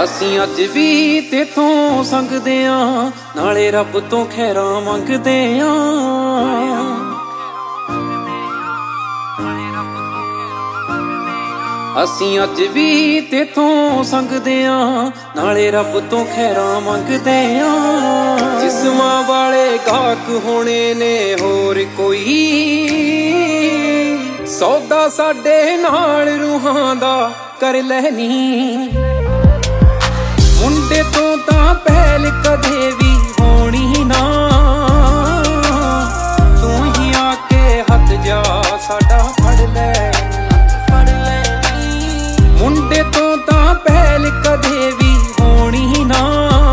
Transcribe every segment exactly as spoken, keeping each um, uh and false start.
ਅਸੀਂ ਅੱਜ ਵੀ ਤੇਥੋਂ ਸੰਗਦੇ ਆਂ, ਨਾਲੇ ਰੱਬ ਤੋਂ ਖੈਰਾਂ ਮੰਗਦੇ ਆਂ। ਅਸੀਂ ਅੱਜ ਵੀ ਤੇਥੋਂ ਸੰਗਦੇ ਆਂ, ਨਾਲੇ ਰੱਬ ਤੋਂ ਖੈਰਾਂ ਮੰਗਦੇ ਆਂ। ਜਿਸਮਾਂ ਵਾਲੇ ਗਾਹਕ ਹੋਣੇ ਨੇ ਹੋਰ ਕੋਈ, ਸੌਦਾ ਸਾਡੇ ਨਾਲ ਰੂਹਾਂ ਦਾ ਕਰ ਲੈਨੀ। ਮੁੰਡੇ ਤੋਂ ਤਾਂ ਪਹਿਲ ਕਦੇ ਵੀ ਹੋਣੀ ਨਾ, ਤੂੰ ਹੀ ਆ ਕੇ ਹੱਥ ਜਾ ਸਾਡਾ ਫੜ ਲੈ। ਮੁੰਡੇ ਤੋਂ ਤਾਂ ਪਹਿਲ ਕਦੇ ਵੀ ਹੋਣੀ ਨਾ,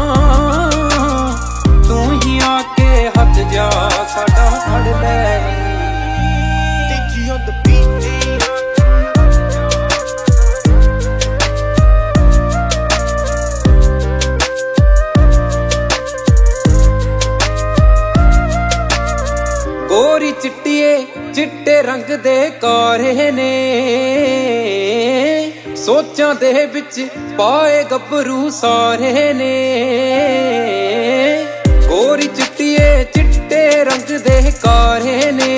ਤੂੰ ਹੀ ਆ ਕੇ ਹੱਥ ਜਾ ਸਾਡਾ ਫੜ ਲੈ। ਗੋਰੀ ਚਿੱਟੀਏ ਚਿੱਟੇ ਰੰਗ ਦੇ ਕਾਰੇ ਨੇ, ਸੋਚਾਂ ਦੇ ਵਿੱਚ ਪਾਏ ਗੱਭਰੂ ਸਾਰੇ ਨੇ। ਗੋਰੀ ਚਿੱਟੀਏ ਚਿੱਟੇ ਰੰਗ ਦੇ ਕਾਰੇ ਨੇ,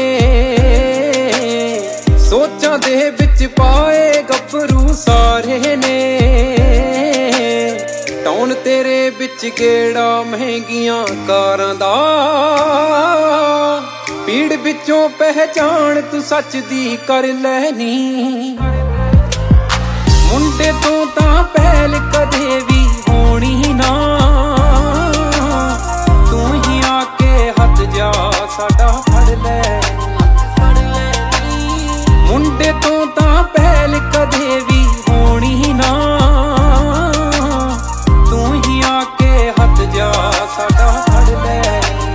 ਸੋਚਾਂ ਦੇ ਵਿੱਚ ਪਾਏ ਗੱਭਰੂ ਸਾਰੇ ਨੇ। ਟੌਣ ਤੇਰੇ ਵਿੱਚ ਕਿਹੜਾ ਮਹਿੰਗੀਆਂ ਕਾਰਾਂ ਦਾ, ਭੀੜ ਵਿੱਚੋਂ ਪਹਿਚਾਣ ਤੂੰ ਸੱਚ ਦੀ ਕਰ ਲੈਨੀ। ਮੁੰਡੇ ਤੋਂ ਤਾਂ ਪਹਿਲ ਕਦੇ ਵੀ ਹੋਣੀ ਨਾ, ਤੂੰ ਹੀ ਆ ਕੇ ਹੱਥ ਜਾ ਸਾਡਾ ਫੜ ਲੈ। ਮੁੰਡੇ ਤੋਂ ਤਾਂ ਪਹਿਲ ਕਦੇ ਵੀ ਹੋਣੀ ਨਾ, ਤੂੰ ਹੀ ਆ ਕੇ ਹੱਥ ਜਾ ਸਾਡਾ ਫੜ ਲੈ।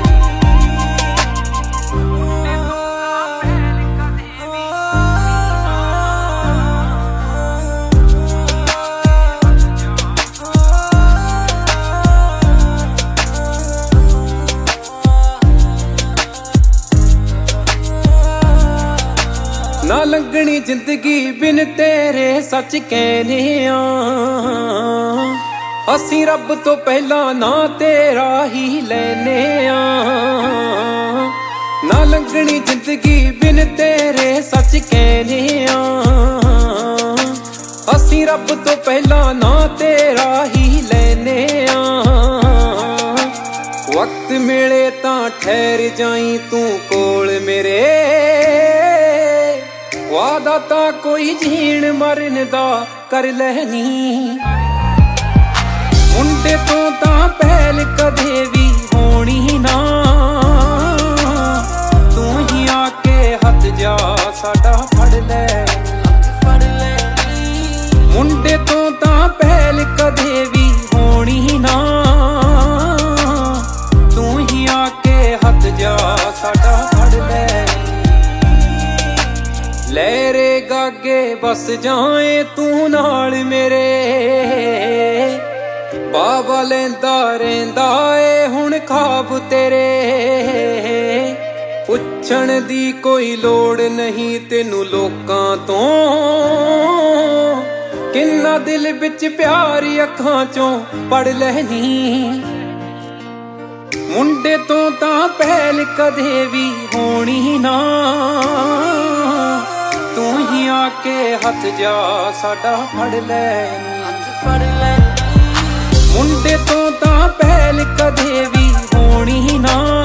ਨਾ ਲੰਘਣੀ ਜ਼ਿੰਦਗੀ ਬਿਨ ਤੇਰੇ ਸੱਚ ਕਹਿਨੇ ਆ, ਅਸੀਂ ਰੱਬ ਤੋਂ ਪਹਿਲਾਂ ਨਾ ਤੇਰਾ ਹੀ ਲੈਨੇ ਆ। ਨਾ ਲੰਘਣੀ ਜ਼ਿੰਦਗੀ ਬਿਨ ਤੇਰੇ ਸੱਚ ਕਹਿਨੇ ਆ, ਅਸੀਂ ਰੱਬ ਤੋਂ ਪਹਿਲਾਂ ਨਾ ਤੇਰਾ ਹੀ ਲੈਨੇ ਆ। ਵਕਤ ਮਿਲੇ ਤਾਂ ਠਹਿਰ ਜਾਈਂ ਤੂੰ ਕੋਲ ਮੇਰੇ, ਵਾਦਾ ਤਾਂ ਕੋਈ ਜੀਣ ਮਰਨ ਦਾ ਕਰ ਲੈਨੀ। ਮੁੰਡੇ ਤੋਂ ਤਾਂ ਪਹਿਲ ਕਦੇ ਵੀ ਹੋਣੀ ਨਾ, ਤੂੰ ਹੀ ਆ ਕੇ ਹੱਥ ਜਾ ਸਾਡਾ ਫੜ ਲੈ। ਮੁੰਡੇ ਤੋਂ ਤਾਂ ਪਹਿਲ ਕਦੇ ਵੀ ਹੋਣੀ ਨਾ, ਤੂੰ ਹੀ ਆ ਕੇ ਹੱਥ ਜਾ ਸਾਡਾ ਫੜ ਲੈ। ਲੈ ਰੇ ਗਾਗੇ ਬਸ ਜਾਏ ਤੂੰ ਨਾਲ ਮੇਰੇ, ਬਾਬਾ ਲੈਂਦਾ ਰਹਿੰਦਾ ਏ ਹੁਣ ਖਾਬ ਤੇਰੇ। ਪੁੱਛਣ ਦੀ ਕੋਈ ਲੋੜ ਨਹੀਂ ਤੈਨੂੰ ਲੋਕਾਂ ਤੋਂ, ਕਿੰਨਾ ਦਿਲ ਵਿੱਚ ਪਿਆਰ ਅੱਖਾਂ ਚੋਂ ਪੜ ਲੈਨੀ। ਮੁੰਡੇ ਤੋਂ ਤਾਂ ਪਹਿਲ ਕਦੇ ਵੀ ਹੋਣੀ ਨਾ, ਤੂੰ ਹੀ ਆ ਕੇ ਹੱਥ ਜਾ ਸਾਡਾ ਫੜ ਲੈ। ਮੁੰਡੇ ਤੋਂ ਤਾਂ ਪਹਿਲ ਕਦੇ ਵੀ ਹੋਣੀ ਨਾ,